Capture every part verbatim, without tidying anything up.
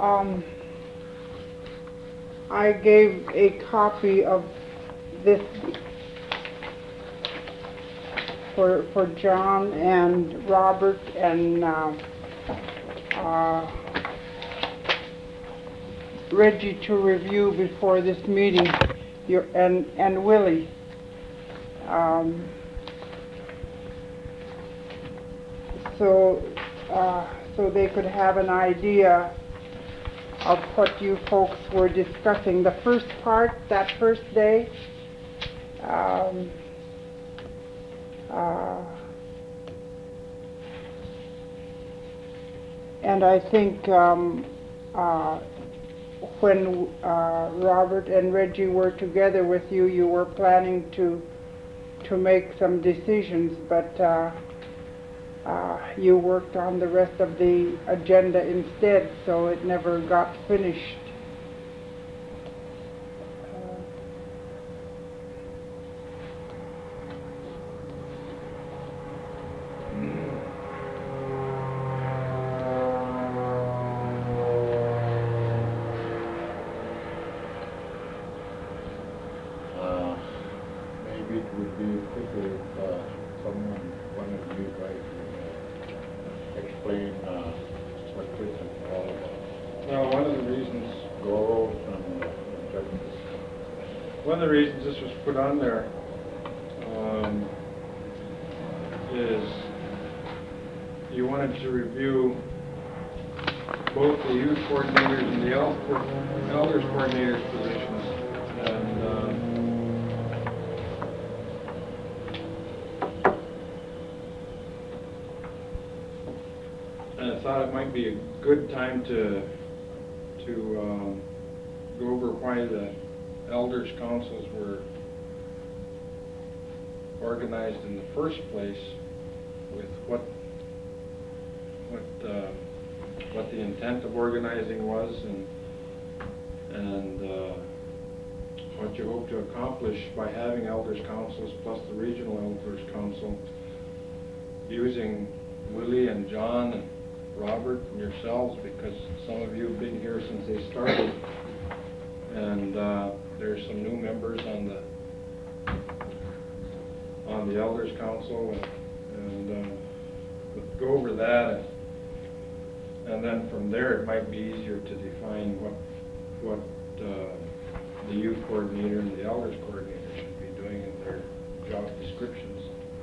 um, I gave a copy of this for for John and Robert and uh, uh, Reggie to review before this meeting. Your and and Willie. Um, so uh, so they could have an idea of what you folks were discussing. The first part, that first day, um, uh, and I think um, uh, when uh, Robert and Reggie were together with you, you were planning to to make some decisions, but uh, uh, you worked on the rest of the agenda instead, so it never got finished. Uh, Uh, maybe it would be quicker if uh, someone, one of you guys would uh, explain uh, what this is all about. Well, one of the reasons, Goals and uh, objectives. one of the reasons this was put on there um, is you wanted to review both the youth coordinators and the el- elders coordinators positions, and um, and I thought it might be a good time to to um, go over why the elders councils were organized in the first place, with what what uh, what the intent of organizing was, and and uh, what you hope to accomplish by having elders councils plus the regional elders council, using Willie and John and Robert and yourselves, because some of you have been here since they started, and uh, there's some new members on the on the elders council, and, and uh, but go over that, and, and then from there it might be easier to define what what uh, the youth coordinator and the elders coordinator should be doing in their job descriptions.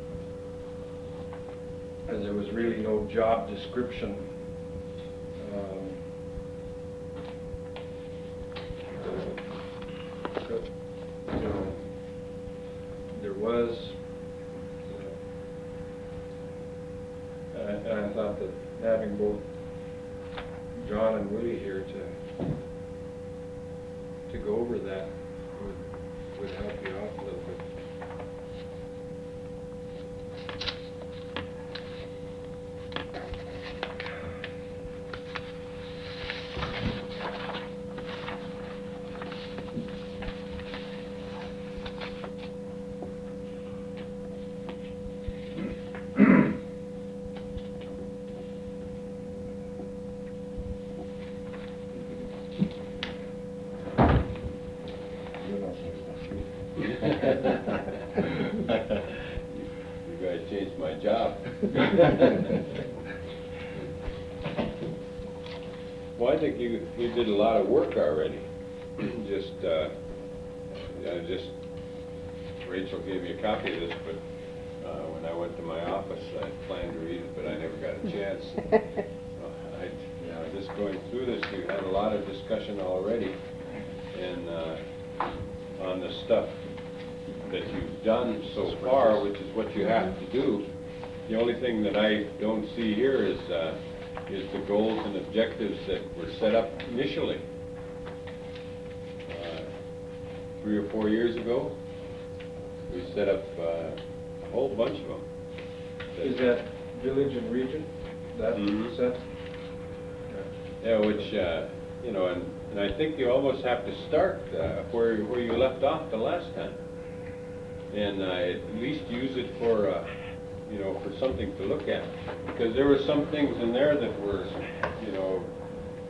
As there was really no job description um, but, you know, there was, uh, and, and I thought that having both John and Willie here to to go over that would would help you out a little bit. You guys changed my job. Well, I think you you did a lot of work already. just, uh, uh, just Rachel gave me a copy of this, but uh, when I went to my office, I planned to read it, but I never got a chance. uh, I, you know, just going through this, you had a lot of discussion already, and uh, on the stuff that you've done so far, which is what you have to do. The only thing that I don't see here is uh, is the goals and objectives that were set up initially. Uh, three or four years ago, we set up uh, a whole bunch of them. Is that village and region? That Mhm. set? Yeah, which, uh, you know, and, and I think you almost have to start uh, where, where you left off the last time. And uh, at least use it for, uh, you know, for something to look at. Because there were some things in there that were, you know,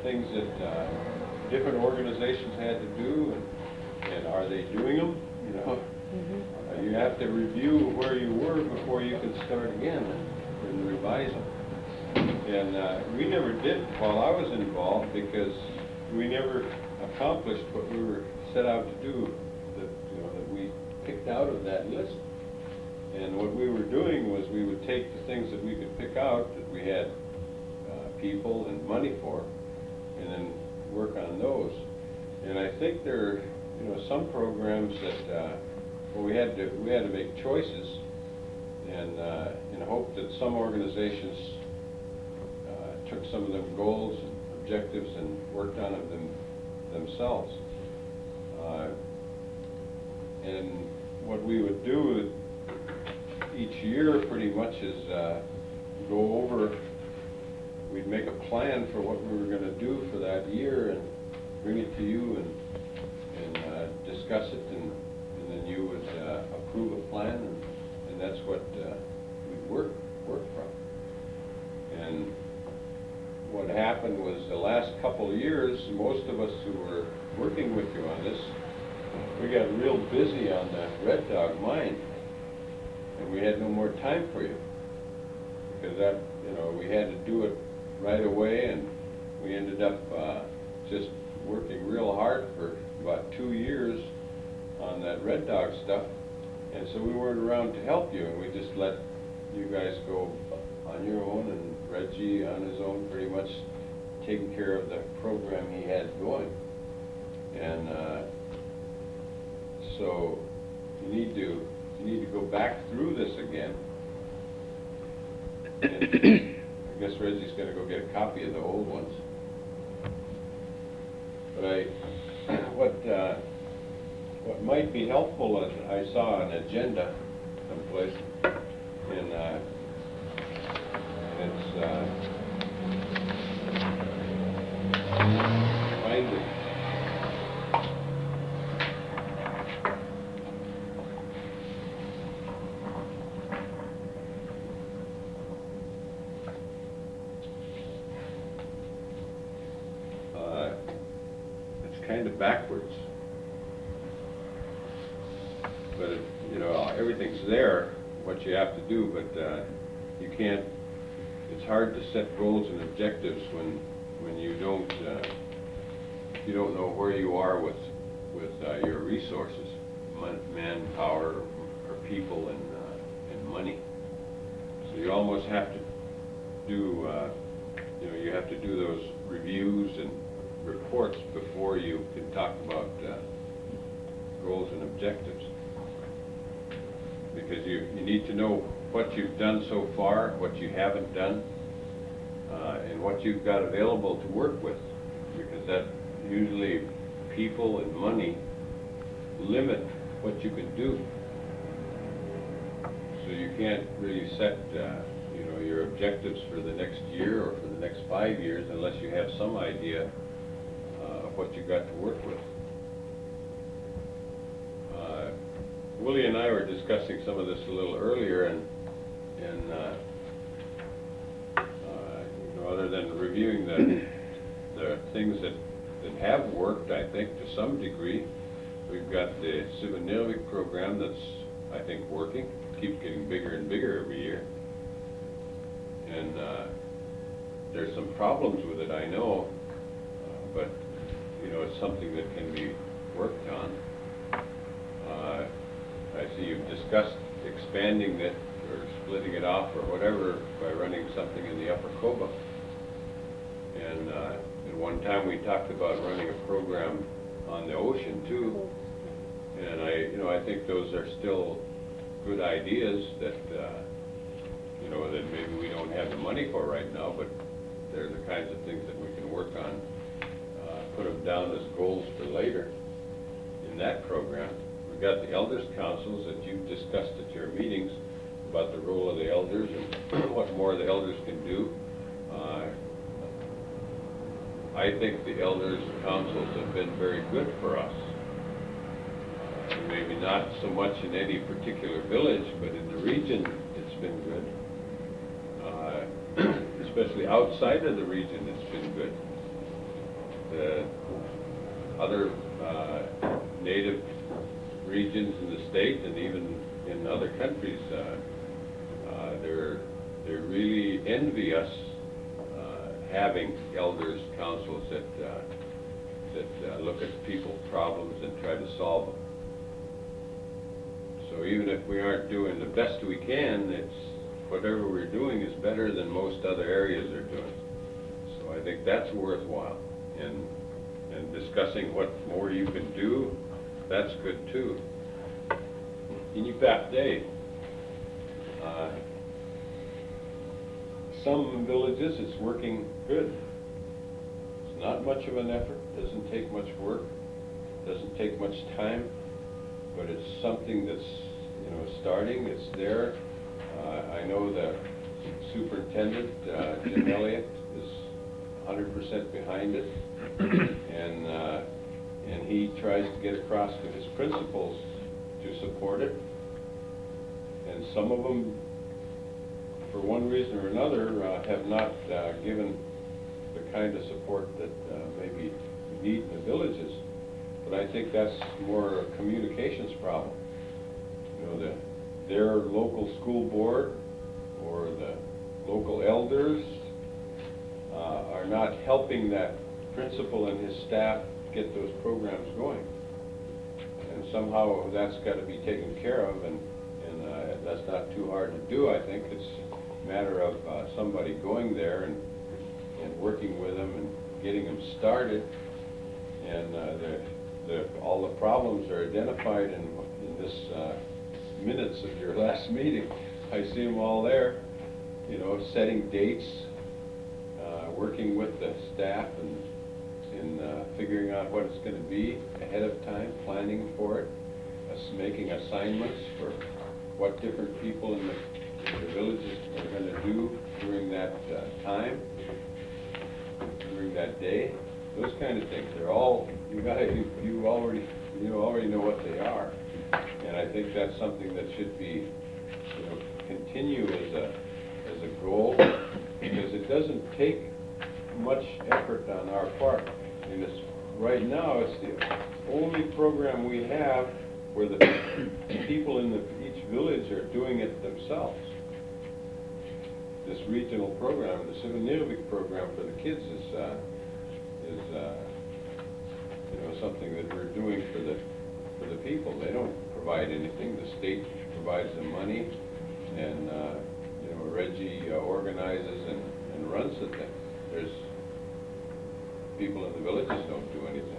things that uh, different organizations had to do, and, and are they doing them? You know, uh, you have to review where you were before you can start again and, and revise them. And uh, we never did while I was involved, because we never accomplished what we were set out to do, that, you know, that we picked out of that list. And what we were doing was we would take the things that we could pick out, that we had uh, people and money for, and then work on those. And I think there are, you know, some programs that, uh, well, we had to, we had to make choices, and uh, in hope that some organizations uh, took some of them goals and objectives and worked on them themselves. Uh, and what we would do each year pretty much is uh, go over, we'd make a plan for what we were going to do for that year and bring it to you and, and uh, discuss it, and, and then you would uh, approve a plan, and, and that's what uh, we'd work, work from. And what happened was the last couple of years, most of us who were working with you on this, we got real busy on the Red Dog mine, and we had no more time for you, because that, you know, we had to do it right away, and we ended up uh, just working real hard for about two years on that Red Dog stuff, and so we weren't around to help you, and we just let you guys go on your own, and Reggie on his own, pretty much taking care of the program he had going. And uh, so you need to you need to go back through this again. And I guess Reggie's going to go get a copy of the old ones. But I, what uh, what might be helpful is I saw an agenda someplace, and uh, it's uh, find it. Uh, it's kind of backwards, but it, you know, everything's there, what you have to do, but uh, you can't. It's hard to set goals and objectives when when you don't uh, you don't know where you are with with uh, your resources, man, manpower, or people, and uh, and money. So you almost have to do uh, you know you have to do those reviews and reports before you can talk about uh, goals and objectives, because you you need to know what you've done so far, what you haven't done, uh, and what you've got available to work with, because that usually people and money limit what you can do. So you can't really set uh, you know, your objectives for the next year or for the next five years unless you have some idea uh, of what you've got to work with. Uh, Willie and I were discussing some of this a little earlier, and And, uh, uh, you know, other than reviewing the, the things that, that have worked, I think, to some degree, we've got the Sivanervik program that's, I think, working, keeps getting bigger and bigger every year. And uh, there's some problems with it, I know, uh, but, you know, it's something that can be worked on. Uh, I see you've discussed expanding it, or splitting it off or whatever by running something in the Upper Coba. And uh, at one time we talked about running a program on the ocean too. And I, you know, I think those are still good ideas that, uh, you know, that maybe we don't have the money for right now, but they're the kinds of things that we can work on, uh, put them down as goals for later in that program. We've got the Elders Councils that you've discussed at your meetings, about the role of the elders and what more the elders can do. Uh, I think the Elders Councils have been very good for us. Uh, maybe not so much in any particular village, but in the region it's been good. Uh, especially outside of the region it's been good. the other uh, native regions in the state and even in other countries, uh, uh, they're, they really envy us uh, having elders councils that, uh, that uh, look at people's problems and try to solve them. So even if we aren't doing the best we can, it's whatever we're doing is better than most other areas are doing. So I think that's worthwhile. And, and discussing what more you can do, that's good too. Iñupiat Day. Uh, some villages it's working good. It's not much of an effort, doesn't take much work, doesn't take much time, but it's something that's, you know, starting, it's there. Uh, I know the superintendent, uh, Jim Elliott, is one hundred percent behind it, and uh, and he tries to get across to his principals to support it. And some of them, for one reason or another, uh, have not uh, given the kind of support that uh, maybe we need in the villages. But I think that's more a communications problem. You know, the, their local school board or the local elders uh, are not helping that principal and his staff get those programs going. And somehow that's got to be taken care of, and, and uh, that's not too hard to do, I think. It's a matter of uh, somebody going there and, and working with them and getting them started. And uh, the, the, all the problems are identified in, in this uh, minutes of your last meeting. I see them all there, you know, setting dates, uh, working with the staff and in uh, figuring out what it's going to be ahead of time, planning for it, uh, making assignments for what different people in the, in the villages are going to do during that uh, time, during that day, those kind of things. They're all, you got you, you already, you already know what they are. And I think that's something that should be, you know, continue as a, as a goal, because it doesn't take much effort on our part. I mean, it's, right now, it's the only program we have where the people in the, each village are doing it themselves. This regional program, the Sivanirvik program for the kids is, uh, is uh, you know, something that we're doing for the, for the people. They don't provide anything. The state provides the money, and uh, you know, Reggie uh, organizes and, and runs the thing. There's people in the villages don't do anything.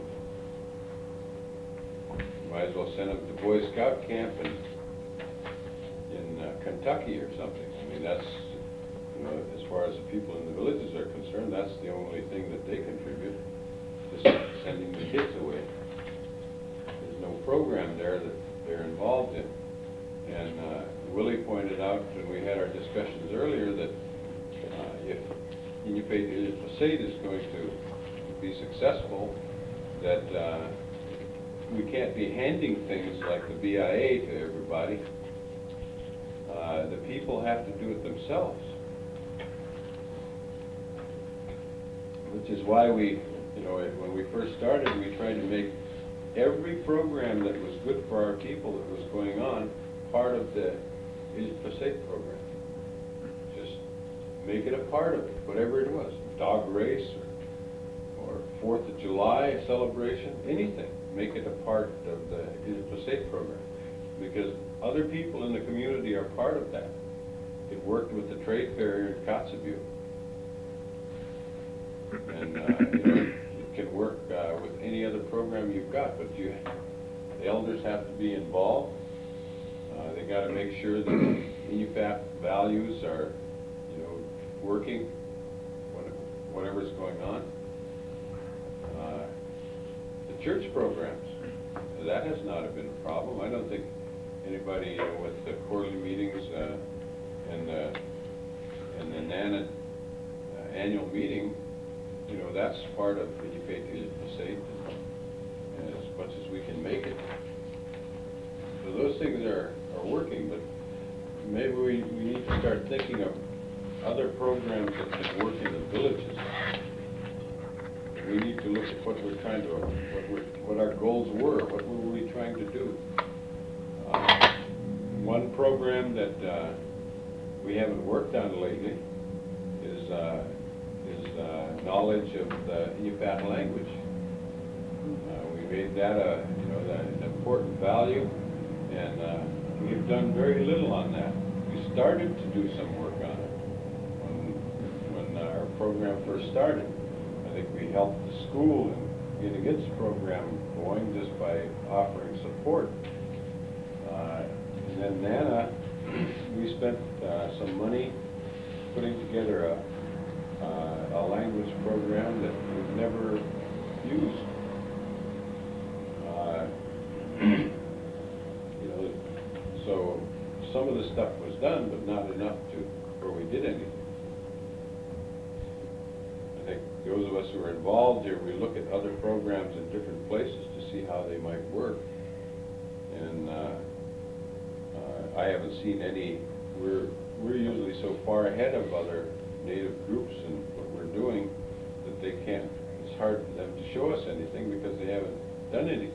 You might as well send them to Boy Scout camp in, in uh, Kentucky or something. I mean, that's, you know, as far as the people in the villages are concerned, that's the only thing that they contribute, just sending the kids away. There's no program there that they're involved in. And uh, Willie pointed out, when we had our discussions earlier, that uh, if Iñupiat Ilocos is going to be successful, that uh, we can't be handing things like the B I A to everybody. Uh, the people have to do it themselves. Which is why we, you know, when we first started, we tried to make every program that was good for our people that was going on part of the Ilocos program. Just make it a part of it, whatever it was, dog race or, or Fourth of July celebration, anything. Make it a part of the Ilocos program, because other people in the community are part of that. It worked with the trade fair in Kotzebue. And uh, you know, it can work uh, with any other program you've got, but you, the elders have to be involved. Uh, they got to make sure that the Iñupiat values are, you know, working, whatever's going on. Uh, the church programs, that has not been a problem. I don't think anybody, you know, with the quarterly meetings uh, and the and the NANA uh, annual meeting, you know, that's part of Iñupiat Ilocos, and as much as we can make it. So those things are, are working, but maybe we, we need to start thinking of other programs that can work in the villages. We need to look what we're trying to, what we're, what our goals were, what were we trying to do. Uh, One program that uh, we haven't worked on lately is, uh, is uh, knowledge of the Iñupiat language. Uh, we made that a, you know, that an important value, and uh, we've done very little on that. We started to do some work on it when, when our program first started. I think we helped the school in getting its program going just by offering support. Uh, and then Nana, we spent uh, some money putting together a, uh, a language program that we've never used. Uh, you know, so some of the stuff was done, but not enough to where we did anything. I think those of us who are involved here, we look at other programs in different places to see how they might work. And uh, uh, I haven't seen any. We're we're usually so far ahead of other Native groups and what we're doing that they can't. It's hard for them to show us anything because they haven't done anything.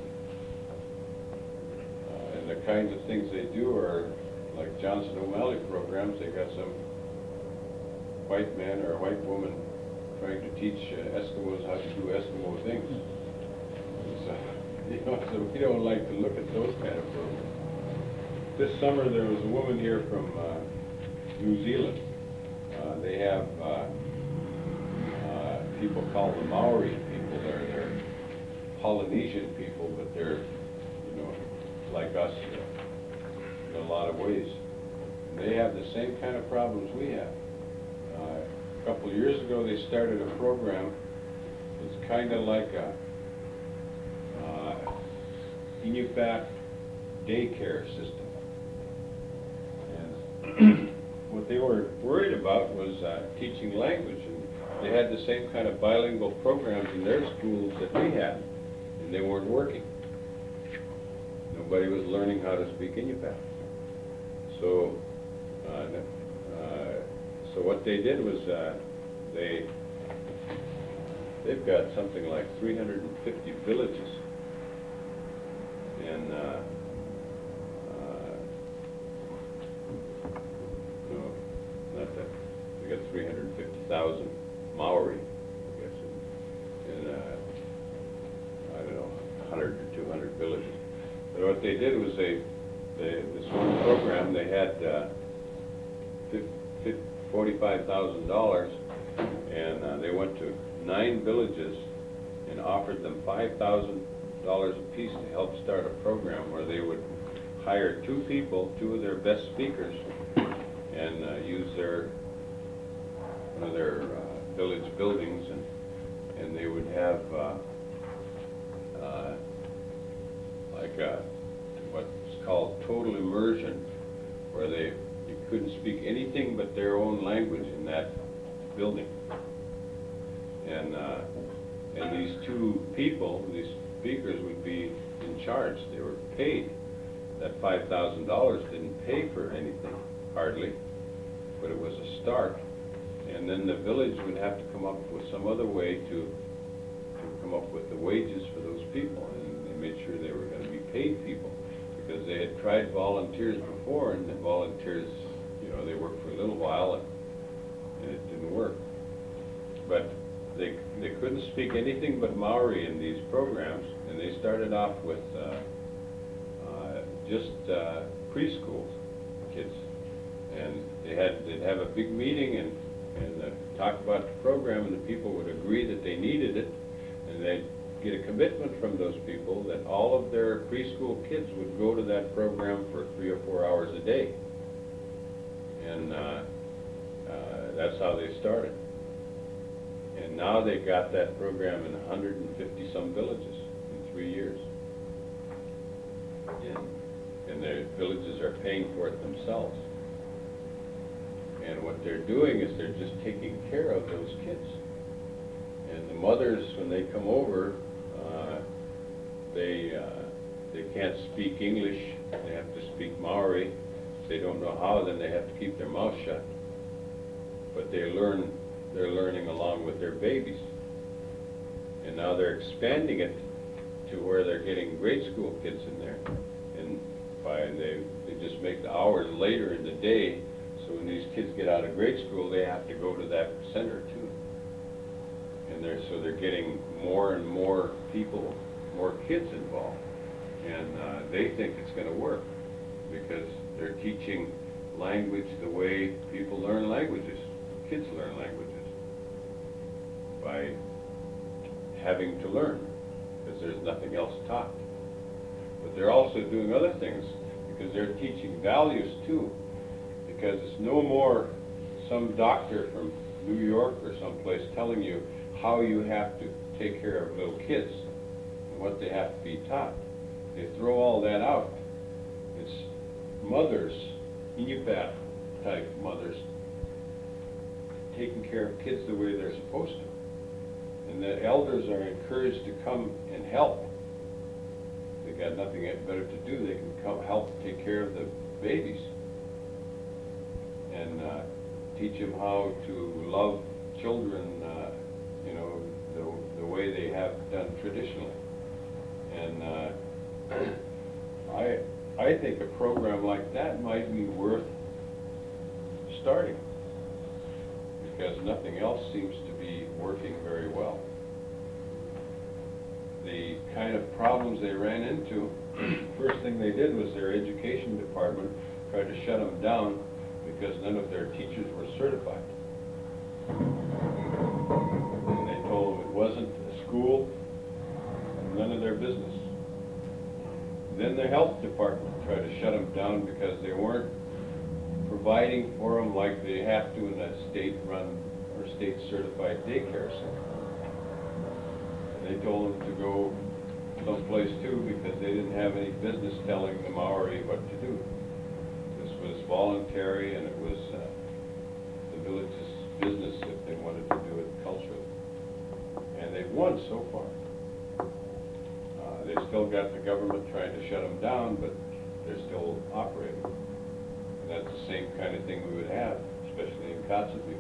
Uh, and the kinds of things they do are like Johnson O'Malley programs. They got some white man or a white woman trying to teach uh, Eskimos how to do Eskimo things. So, you know, so we don't like to look at those kind of programs. This summer there was a woman here from uh, New Zealand. Uh, they have uh, uh, people call them Maori people. They're, they're Polynesian people, but they're, you know, like us uh, in a lot of ways. And they have the same kind of problems we have. Uh, a couple of years ago, they started a program. It's kind of like a uh, Iñupiat daycare system. And what they were worried about was uh, teaching language, and they had the same kind of bilingual programs in their schools that we had, and they weren't working. Nobody was learning how to speak Iñupiat. So, uh, uh, so what they did was uh, they they've got something like three hundred fifty villages, and uh, No, not that. We got three hundred fifty thousand Maori, I guess, in, in uh, I don't know, one hundred or two hundred villages. But what they did was they, they this one program, they had uh, forty-five thousand dollars, and uh, they went to nine villages and offered them five thousand dollars apiece to help start a program where they would hire two people, two of their best speakers, and uh, use their one of their uh, village buildings, and and they would have uh, uh, like a, what's called total immersion, where they you couldn't speak anything but their own language in that building. And uh, and these two people, these speakers, would be in charge. They were paid. That five thousand dollars didn't pay for anything, hardly, but it was a start. And then the village would have to come up with some other way to, to come up with the wages for those people, and they made sure they were going to be paid people, because they had tried volunteers before, and the volunteers, you know, they worked for a little while, and, and it didn't work. But they, they couldn't speak anything but Maori in these programs, and they started off with uh, uh, just uh, preschool kids. And they had, they'd have a big meeting and, and uh, talk about the program, and the people would agree that they needed it, and they'd get a commitment from those people that all of their preschool kids would go to that program for three or four hours a day. And uh, uh, that's how they started. And now they've got that program in one hundred fifty some villages in three years. And, and the villages are paying for it themselves. And what they're doing is they're just taking care of those kids. And the mothers, when they come over, uh, they uh, they can't speak English. They have to speak Maori. If they don't know how, then they have to keep their mouth shut. But they learn. They're learning along with their babies. And now they're expanding it to where they're getting grade school kids in there. And by, they, they just make the hours later in the day, so when these kids get out of grade school, they have to go to that center too. And they're, so they're getting more and more people, more kids involved. And uh, they think it's going to work because they're teaching language the way people learn languages, kids learn languages, by having to learn, because there's nothing else taught. But they're also doing other things, because they're teaching values too, because it's no more some doctor from New York or someplace telling you how you have to take care of little kids and what they have to be taught. They throw all that out. It's mothers, Inupiat type mothers, taking care of kids the way they're supposed to. And the elders are encouraged to come and help. They got nothing better to do. They can come help take care of the babies and uh, teach them how to love children, uh, you know, the, the way they have done traditionally. And uh, I, I think a program like that might be worth starting, because nothing else seems to be working very well. The kind of problems they ran into, first thing they did was their education department tried to shut them down because none of their teachers were certified. And they told them it wasn't a school, none of their business. Then the health department tried to shut them down because they weren't providing for them like they have to in a state-run or state-certified daycare center. And they told them to go someplace too because they didn't have any business telling the Maori what to do. This was voluntary, and it was uh, the village's business if they wanted to do it culturally. And they've won so far. Uh, they still got the government trying to shut them down, but they're still operating. And that's the same kind of thing we would have, especially in Kotzebue.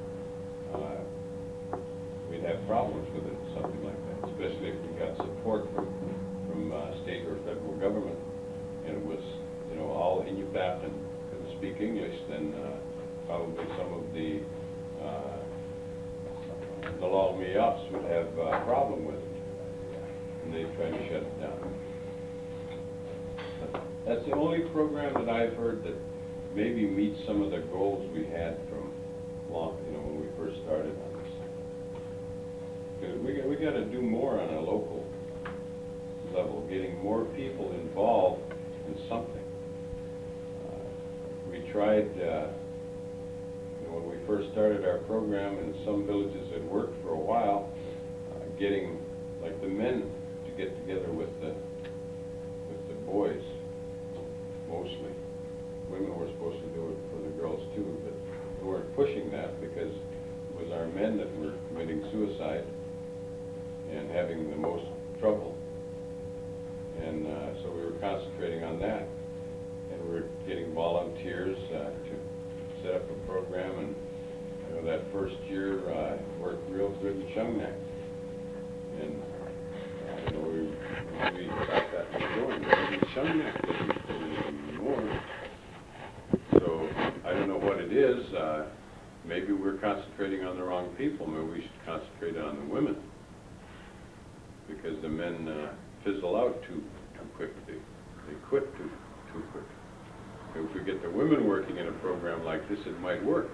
Uh, we'd have problems with it, something like that, especially if we got support from, from uh, state or federal government, and it was, you know, all Inupiat and couldn't speak English, then uh, probably some of the uh, the Lalmiaps would have a problem with it, and they try to shut it down. But that's the only program that I've heard that maybe meets some of the goals we had from long, you know, when we first started on this. Because we got, we got to do more on a local level, getting more people involved in something. Uh, we tried, uh, you know, when we first started our program, in some villages it worked for a while, uh, getting like the men to get together with the with the boys, mostly. Women were supposed to do it for the girls too, but we weren't pushing that because it was our men that were committing suicide and having the most trouble. And uh, so we were concentrating on that. And we were getting volunteers uh, to set up a program. And you know, that first year uh, worked real good in Shungnak. And uh, you know, we, we thought that was going, but in Shungnak didn't do anything anymore. So I don't know what it is. Uh, maybe we're concentrating on the wrong people. Maybe we should concentrate on the women, because the men uh, fizzle out too too quick. They, they quit too too quick. If we get the women working in a program like this, it might work.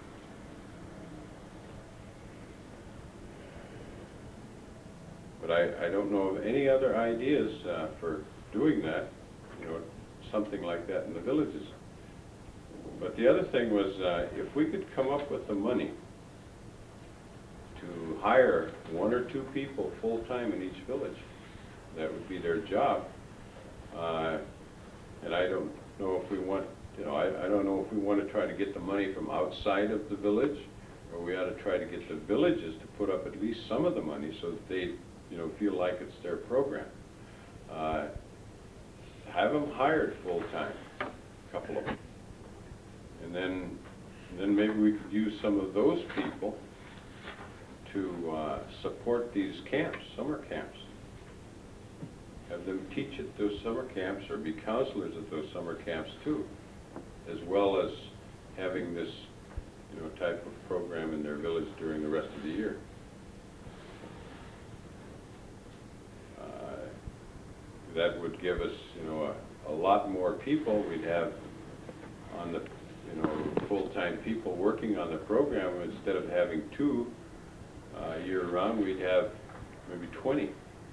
But I, I don't know of any other ideas uh, for doing that, you know, something like that in the villages. But the other thing was, uh, if we could come up with the money to hire one or two people full-time in each village, that would be their job. Uh, and I don't know if we want, you know, I, I don't know if we want to try to get the money from outside of the village, or we ought to try to get the villages to put up at least some of the money so that they, you know, feel like it's their program. Uh, have them hired full-time, a couple of them. And then, then maybe we could use some of those people to uh, support these camps, summer camps. Have them teach at those summer camps or be counselors at those summer camps too, as well as having this, you know, type of program in their village during the rest of the year. Uh, that would give us, you know, a, a lot more people. We'd have on the, you know, full-time people working on the program. Instead of having two uh, year-round, we'd have maybe twenty.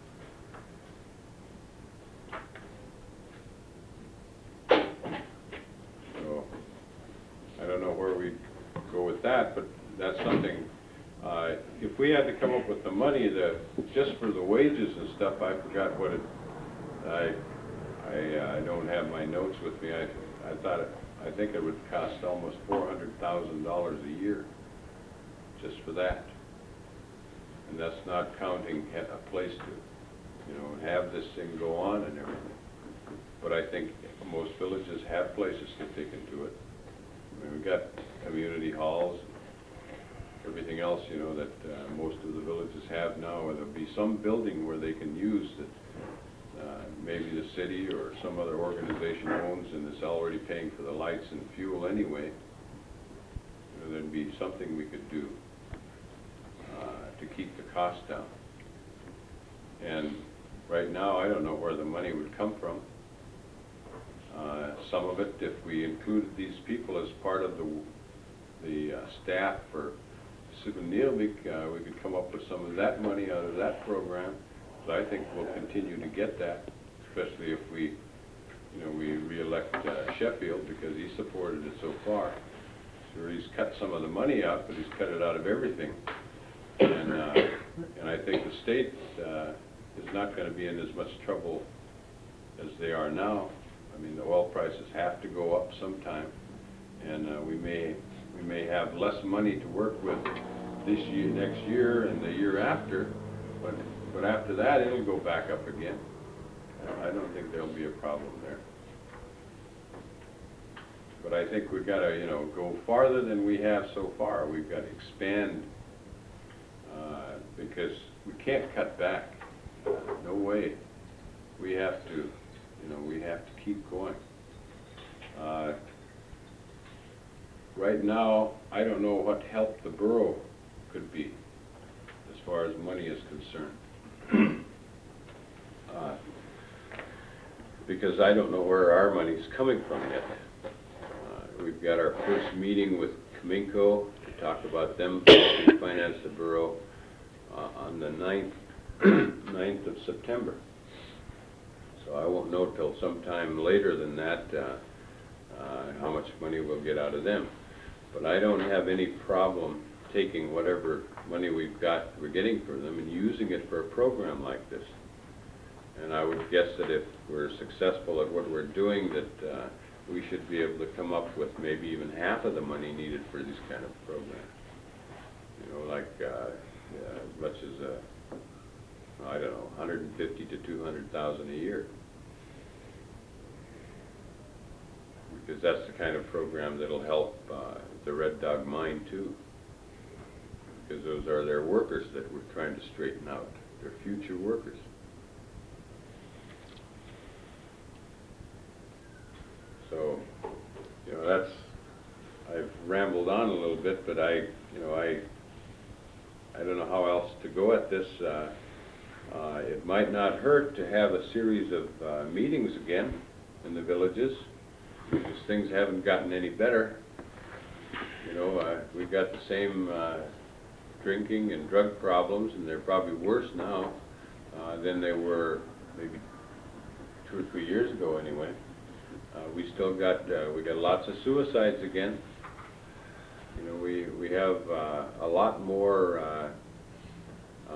So I don't know where we go with that, but that's something. Uh, if we had to come up with the money the, just for the wages and stuff, I forgot what it. I I, uh, I don't have my notes with me. I I thought it. I think it would cost almost four hundred thousand dollars a year just for that, and that's not counting a place to, you know, have this thing go on and everything. But I think most villages have places that they can do it. I mean, we've got community halls, everything else, you know, that uh, most of the villages have now. Or there'll be some building where they can use that. Uh, maybe the city or some other organization owns and is already paying for the lights and fuel anyway. You know, there'd be something we could do uh, to keep the cost down. And right now, I don't know where the money would come from. Uh, some of it, if we included these people as part of the the uh, staff for Sugunilmik, uh, we could come up with some of that money out of that program. So I think we'll continue to get that, especially if we, you know, we re-elect uh, Sheffield, because he supported it so far. Sure, he's cut some of the money out, but he's cut it out of everything. And uh, and I think the state uh, is not going to be in as much trouble as they are now. I mean, the oil prices have to go up sometime, and uh, we may we may have less money to work with this year, next year, and the year after, but. But after that, it'll go back up again. I don't think there'll be a problem there. But I think we've got to, you know, go farther than we have so far. We've got to expand uh, because we can't cut back. Uh, no way. We have to, you know, we have to keep going. Uh, right now, I don't know what help the borough could be as far as money is concerned. Uh, because I don't know where our money's coming from yet. Uh, we've got our first meeting with Cominco to talk about them to finance the borough uh, on the ninth, ninth of September. So I won't know till sometime later than that uh, uh, how much money we'll get out of them. But I don't have any problem taking whatever money we've got, we're getting from them, and using it for a program like this. And I would guess that if we're successful at what we're doing, that uh, we should be able to come up with maybe even half of the money needed for this kind of program. You know, like uh, yeah, as much as, uh, I don't know, one hundred fifty to two hundred thousand a year. Because that's the kind of program that'll help uh, the Red Dog mine too. Because those are their workers that we're trying to straighten out, their future workers. So, you know, that's, I've rambled on a little bit, but I, you know, I, I don't know how else to go at this. Uh, uh, it might not hurt to have a series of uh, meetings again in the villages, because things haven't gotten any better. You know, uh, we've got the same uh, drinking and drug problems, and they're probably worse now uh, than they were maybe two or three years ago anyway. Uh, we still got, uh, we got lots of suicides again. You know, we, we have uh, a lot more uh, uh,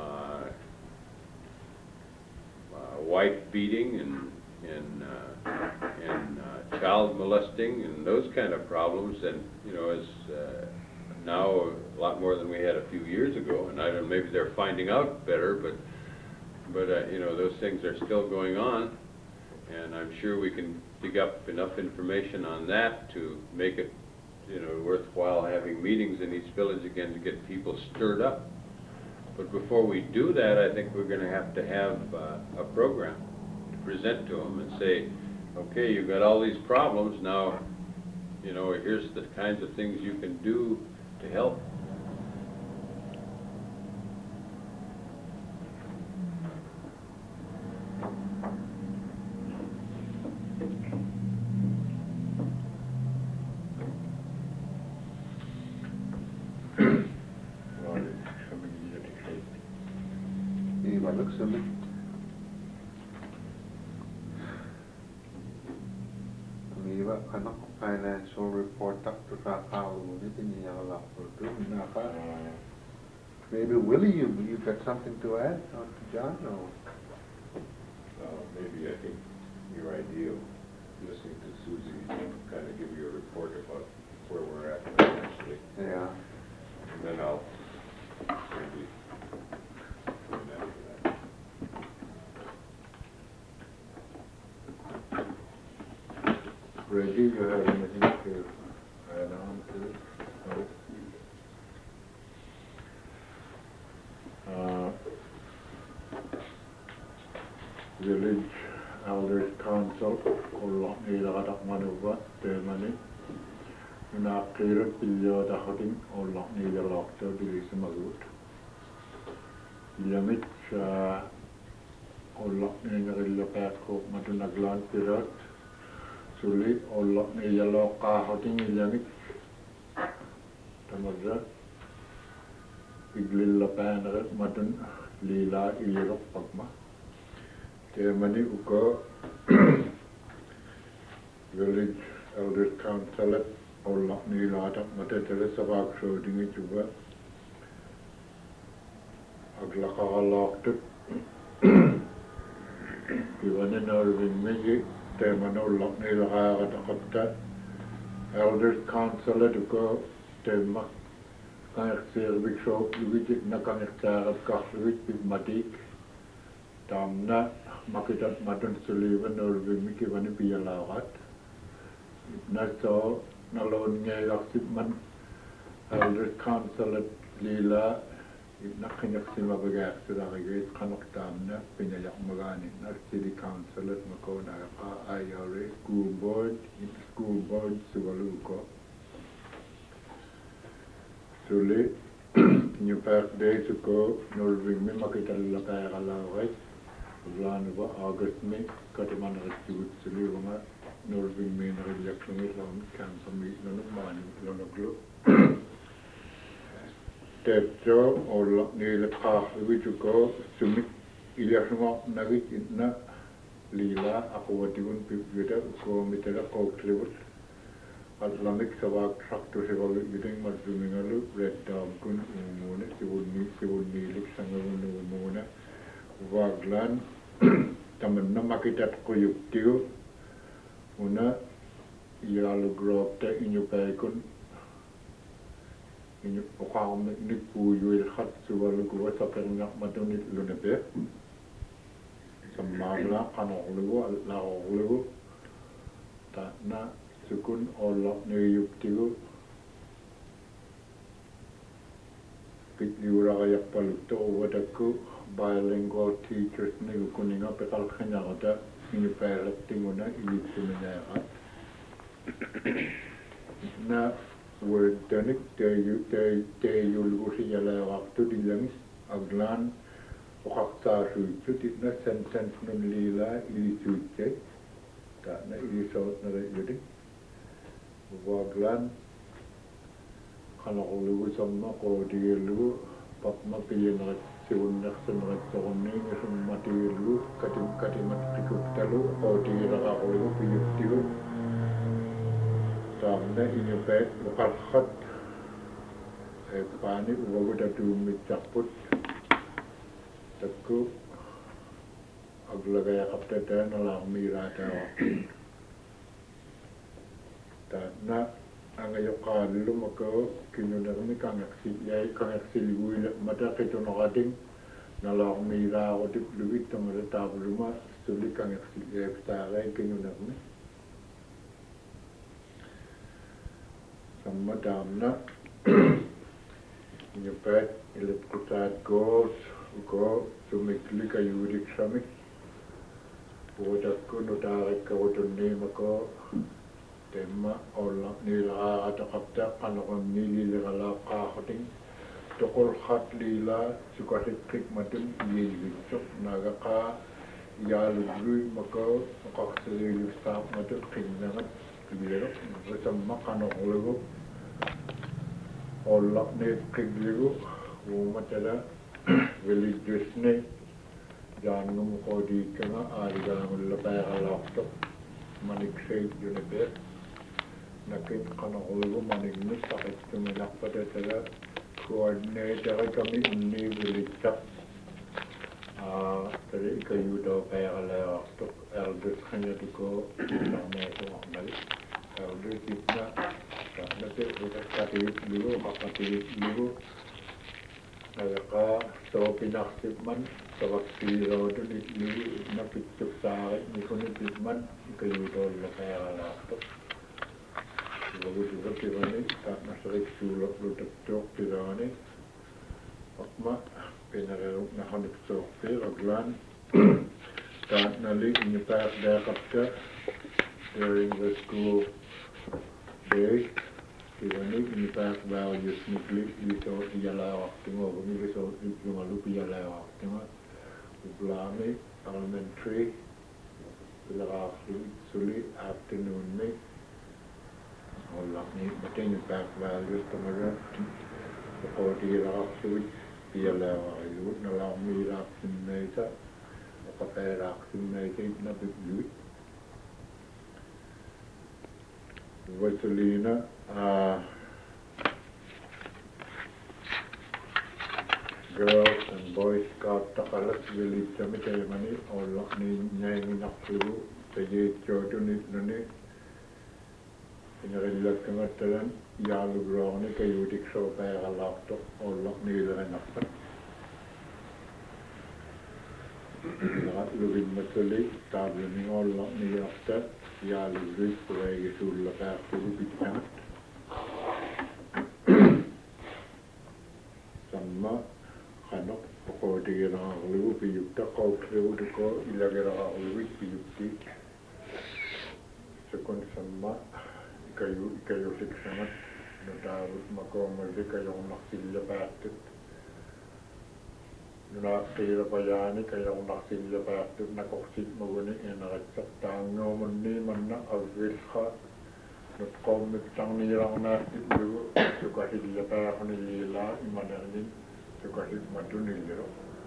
uh, wife beating and, and, uh, and uh, child molesting and those kind of problems, and, you know, as uh, now a lot more than we had a few years ago. And I don't know, maybe they're finding out better, but, but uh, you know, those things are still going on. And I'm sure we can dig up enough information on that to make it, you know, worthwhile having meetings in each village again to get people stirred up But before we do that, I think we're gonna have to have uh, a program to present to them and say, okay, you've got all these problems, now, you know, here's the kinds of things you can do to help. Miva kanak financial report tak to kakao ni tiniyala for two naka. Maybe Willie, you you got something to add or to John or? Uh, maybe I think your idea of listening to Susie kind of give you a report about where we're at financially. Yeah. And then I'll maybe join after that. Reggie, you have anything to add on to this? No? Uh, Village Elders Council, Kulak Nila Manuva, Termani, Unakira Pilio the Hutting, or Lock Nila Lockter, Bilisamagut. Yamit, or Lock Nila Pako, Matunaglan Pirat, Suli, or Lock Nila Hutting, Yamit, Tamadra, Iglilla Panel, Matun, Lila, Iliro Pagma. Termani Uko Village Elders Council or Lock Nilata, Matatera Savak shooting it over Aglaka locked it. Given in Irving Miji, Termano Lock Nila Hata Elders Council to go Terma Kayak Servic Shop, which is Nakanak Sarah Kahwit with Matik. Tamna Makitat Matan Sullivan or Vimiki Vanipi Alavat. Naso Nalon Yaksipman Elders Council at Lila, Nakinakima Bagas to the Gate Kanok Tamna, Pinayak Magani, not City Council at Makona, I R A, School Board, School Board, Suvaluko. Suli, New Park Days ago, Norving Mimakital La Pera Lanova August me Kataman Rescue Silivama, Norving Main Election Cancer Meet Lonomani Lonoglo. Tepso or near the car which you go Sumit Ilashma Navit Inna Lila Aquativun Pipita, Go Mitera Coaklivut, Islamic Savak Truck to Seval Eating Mazuminalu, Red Dog Kun Umuna, Sivuni, Sivuni, Sangamuna Muna. Waglan taman na makitat ko yuktiyo una yalo grop ta inyo paikon inyo pokam ni puyo il khat suwalu ko sa perna madonit lunabe samagla kanolugo laolugo ta na sukun olok ni yuktiyo pitliura kayak palukto wadaku bilingual teachers ni kuninga pekal kanyata ini pelak tinguna ini seminara na word tanik te yu te te yulgusi yala waktu dilangis aglan wakta suci na sentence nun lila ini suci tak na ini saut na jadi waglan kalau lu sama kau dia lu pap mapian rat siun nak senrat torni ngasum mati lu katim katimat tikuk talu kau dia rak lu piyuk tiu tamna ini pek bakal khat eh pani uwa datu mitaput takku aglaga kapta tan ala mirata tanna angayokal lu mako kinunarmi kangaksi yai kangaksi liwila mata kito nakating nalang mira o tip luwit tong retabuluma suli kangaksi yai ptaray kinunarmi sama damna Nyepet ilip kutat gos uko sumikli kayudik samik budak ko notarik ko tunni mako tema olla nila ata kapta kanakon nili lala kahoting tokol khat lila sukasit kik matum yili sok naga ka yalu grui mako makaksiri yustaf matum kinangat kibiro bersama kanok lego olla ne kibiro umatala religious ne janum ko di kana ari janum la pa laptop manik say uniber nakin kanok lego manik ni sakit tumilak pada tala coordinator kami ini berita ah tadi kayu do kaya ala untuk elders hanya tuko nama itu amal elders kita karena tu kita kati dulu kati dulu nalaka so pinaksip man sa wakti raw doon dulu napitsuk sa akin ni kunipit man kayu do kaya ala untuk lalu juga pirani tak masalah sulap lutak tok pirani akma penarelok na hanik sok pe aglan tak nali ini pak dah kapta during the school day pirani ini pak bawa just nikli itu ialah waktu mau bumi besok itu malu ialah waktu mah belami elementary bila sulit afternoon ni Allah ni macam pak value tamaga ko di la suit dia la ayut na la mi la sineta ko pa ra sineta na bibu Vaselina uh, girls and boys scout takalas village samite mani Allah ni nyai naklu taje chotu ni nani Inarilat kematalan yalu grone kayudik so kaya laptop olak nila napat. Lahat lubin matuli tablo ni olak ni after yalu gris kuray gisul kaya kulubit kanat. Sama kanok poko tigil ang lubu piyukta kau kriu duko ilagay ang lubu piyukti. Sekon sama kayu kayu siksamat notarus mako mali kayu naksilya batit naksilya payani kayu naksilya batit nakoksit maguni enakatsak tango mani manna alvilha notkomik tang nirang nasit lugu sukasilya payakoni lila imananin sukasit matuniliro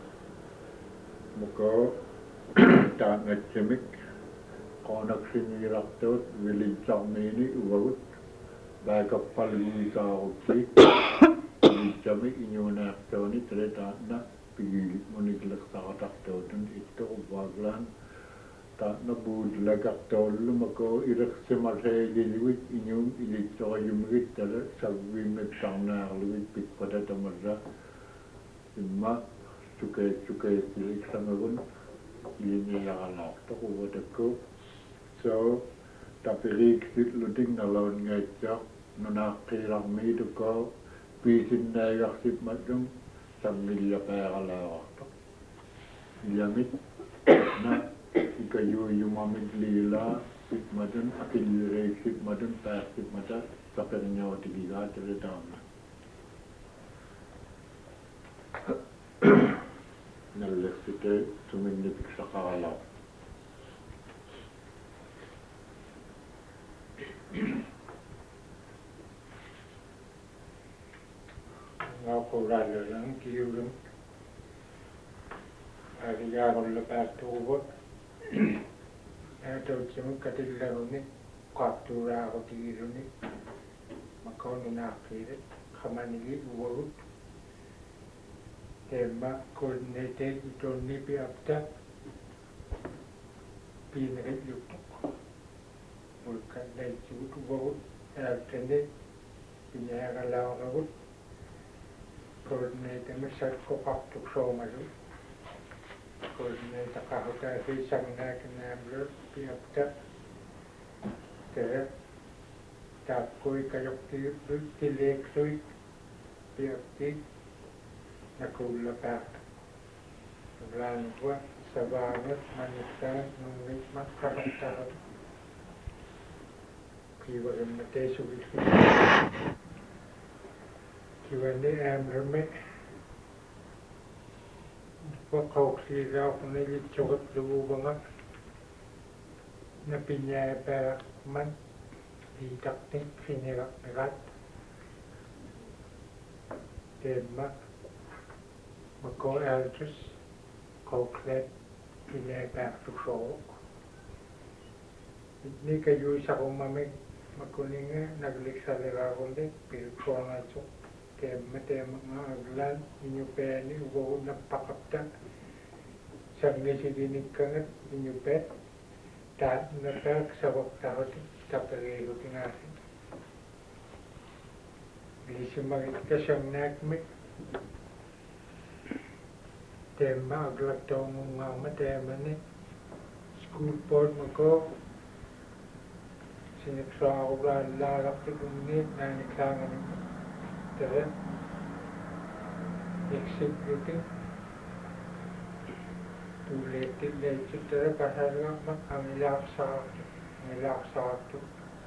mako tangat semik konak sinirak tot village sameni uwut baga palu sa okti jami inyona toni treta na pigi monikla sa tak totun ito baglan ta na bud lagak tol mako irak semase liwit inyum ilik to yumrit tala sawi met samna liwit pik pada tamarra imma sukai sukai ilik samagun ini yang anak to ko so tapi riksit luting nalon ngajak nanakirang mi to ko pisin na yaksip madung samilya kaya kalawak yamit na ikayu yumamit lila sip madun akil riksit madun tasip mata sakar nyawa tigiga teletama nalaksite suminipik sa kalawak Aku rada lang kiyulong ariya ko lepas tuwa ito cuma katilaro ni kaptura ko tiro ni makaw na nakiri kamanili uwarut tema coordinated ito ni piapta pinarit yutok Bukan dari cukup baut, alternate pinjaga lawan baut. Coordinate mesat kopak tuk so masu. Coordinate kahota hisang nak nabler piapta. Tere tak koi kayok ti tilek soi piapti nakulla päät. Laanua sabavat manikat nungit makkarattarot. Kiivarin mateesuvit. Kiivani ämrämme. Vakauksii rauhunne litsokat luvuvangat. Napinyää pääman. Liitaktin finerat merat. Teemma. Mako elders. Kouklet. Fineä pääktuksoo. Ni kayu sa kumamig. Makuninga. Nagliksalirakunde. Piriksuangatso. Teemma teemma nga aglan. Inyo peani. Ugo napakapta. Sanggisidinig kangat. Inyo pet. Taat na perk sa waktakot. Tapagay ko tingasin. Bilisi magit ka siyang nagmit. Tema aglak daw mong nga tema ni. School board mo ko. Sinipsa ako ba lalak di kumnit na niklangan mo. Tara. Executing. Tulitin dahil tara pasal nga mak ang ilak sa ang ilak sa ato.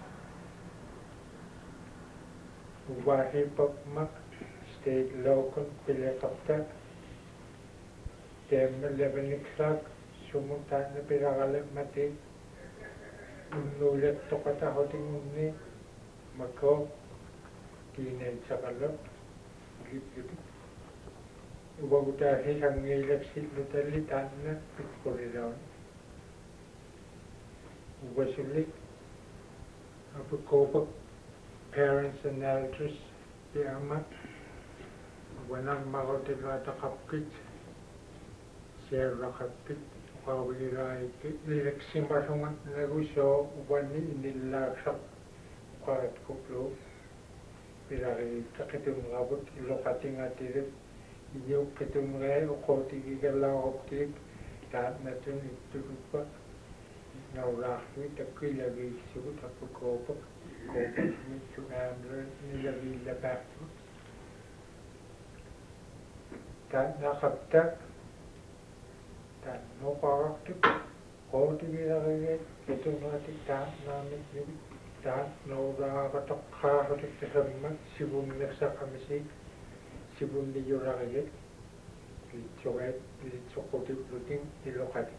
Ubahi pag mak state local pilakapta. Dem eleven o'clock sumunta na pinakalat mati. Unulit to katahoting muni. Mako. Kinain sa kalap. Gip-gip. Uwag utahi ang ngilap silutalitan na pitpurilaw. Ubasulik. Apakopak. Parents and elders. Di amat. Wanang makotilata kapkit. Sierra kapit, kawirai ke direksi masungan naguso wani inilaksak karat kuplo pirari takitum ngabut ilokati ngatirit inyo kitum ngai ukoti gigala optik tat natun iturupa naurakwi takwi lagi subut aku kopak kopak mitu amler nilagi labaktu tat nakaptak dan no power to hold together itu nanti tak nanti jadi tak no dah katak kah katak terhemmat sibun neksa kami sih sibun di jurang aja di coret di cokoti pluting di lokasi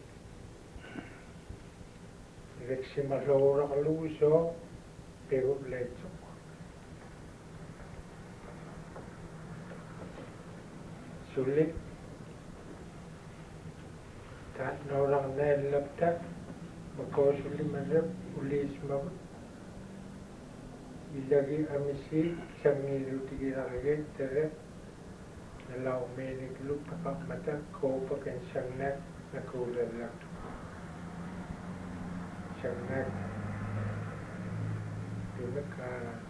direksi masuk orang lu so perut lecok sulit tak orang lain lepas maka sulit mana ulis mahu ilagi amisi sangi luti lagi terus kalau menik lupa pak mata kau pakai sangat nak ular lak sangat dimakan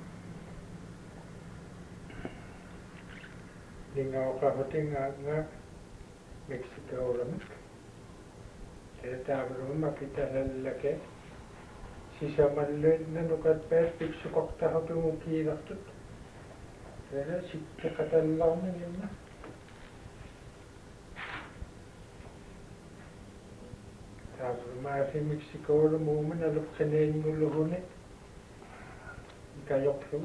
dengan apa tinggal ngak Mexico orang Kita berumah kita lelaki, sisa malu nanukat pers piksukok tahu tu mungkin waktu, jadi sih kata lawan ni mana? Kita berumah di Mexico lu mau mana lu kening lu hune, kayok tu,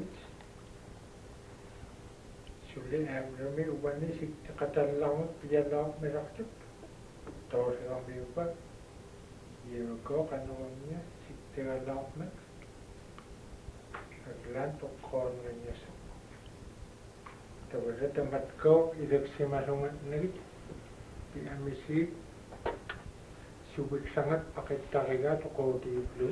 sulit ambil ni uban ni sih kata lawan dia lawan merah tu. Tahu saya ambil apa? Ia kau kanonnya sikit lama. Aglan tokon nya so. Tahu saya tempat kau idak semasongan lagi. Di amisi subik sangat pakai tariga toko di blue.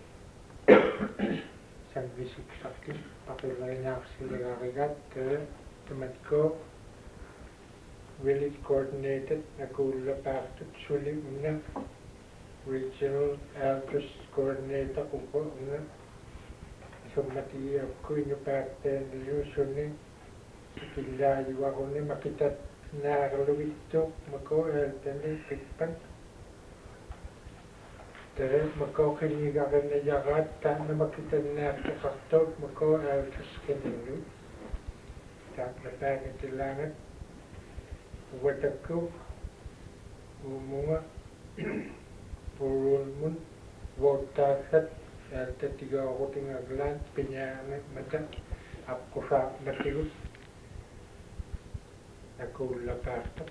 Sang bisik sakit pakai banyak silaragat ke tempat kau. Village coordinated nakulla paktu suli unna regional elders coordinator kumpo unna sumati aku inyo pakten lusuni killa yuwa unni makita na kalubito mako eltene pikpan tere mako kiniga kena jagat tan na makita na kaktot mako elders keningu tak na paketilangat Wataku, Umunga, Purulmun, Votasat, Salta tiga hoting aglan, Pinyana, Mata, Akusa, Natigus, Nakula Karta,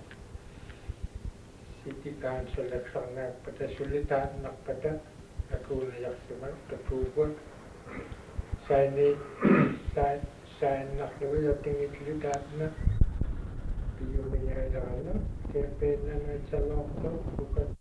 City Council election, Nakpata Sulitan, Nakpata, Nakula Yaksima, the Tuba, Sign sign sign Nakula, I think it's Litan. Campaign na sa long term,